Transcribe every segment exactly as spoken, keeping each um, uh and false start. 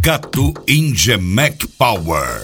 Ducato Inge Mac Power.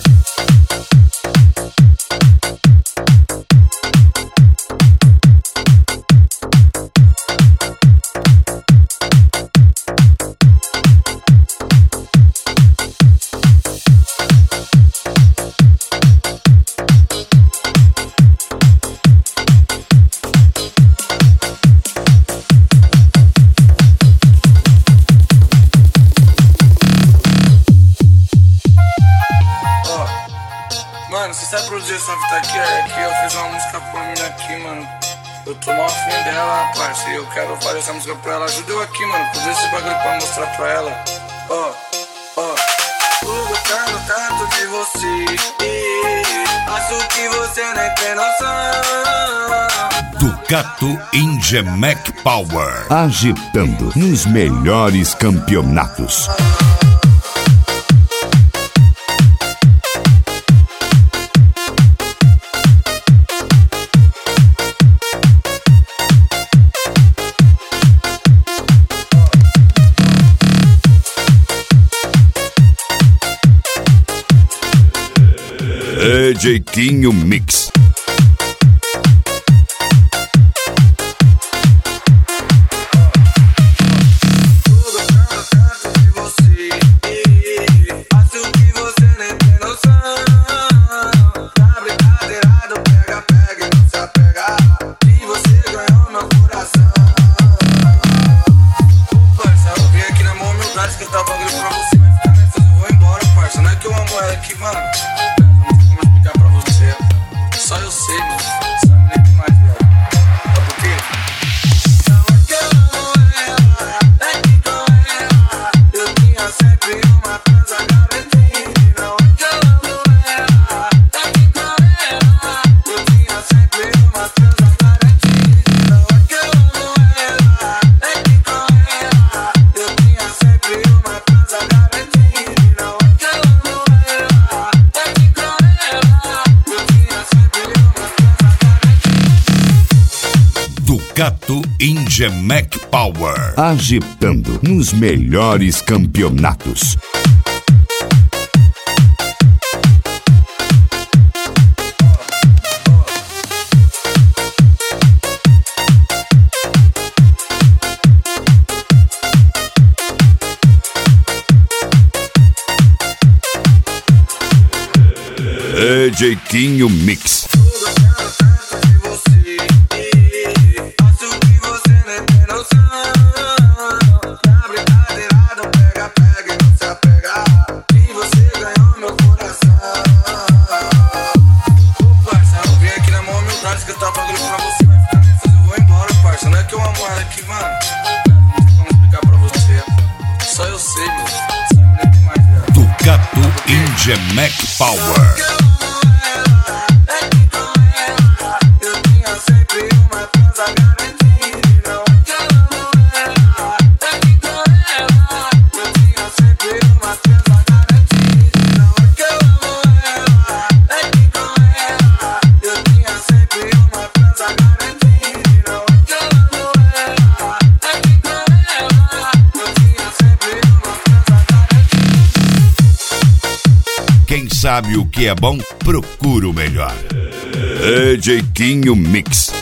Mano, você sabe produzir essa fita aqui? É que eu fiz uma música pra mina aqui, mano. Eu tô mó afim dela, parça, e eu quero fazer essa música pra ela. Ajuda eu aqui, mano, produzir esse bagulho pra mostrar pra ela. Ó, ó. Tô gostando tanto de você, acho que você nem tem noção. Ducato Inge Mac Power. Agitando nos melhores campeonatos. D J Quinho Mix. Só eu sei, mano. Sabe nem demais, velho. Sabe por quê? Que eu amo ela, é que com ela eu tinha sempre uma coisa garantida. Não é que eu amo ela, é que com ela eu tinha sempre uma coisa garantida. Não é que eu amo ela, é que com ela eu tinha sempre uma coisa garantida. Não é que eu amo ela, é que com ela eu tinha sempre. Ducato Inge Mac Power. Agitando nos melhores campeonatos. D J Quinho Mix. Só eu sei, mano. Sabe nem demais, velho. Ducato Inge Mac Power. É que com ela eu tinha sempre uma coisa garantida. Não é que eu amo ela, é que com ela eu tinha sempre uma coisa garantida. Não é que eu amo ela, é que com ela eu tinha sempre uma coisa garantida. Não é que eu amo ela, é que com ela eu tinha sempre uma coisa garantida. Quem sabe o que é bom, procura o melhor. D J Quinho Mix.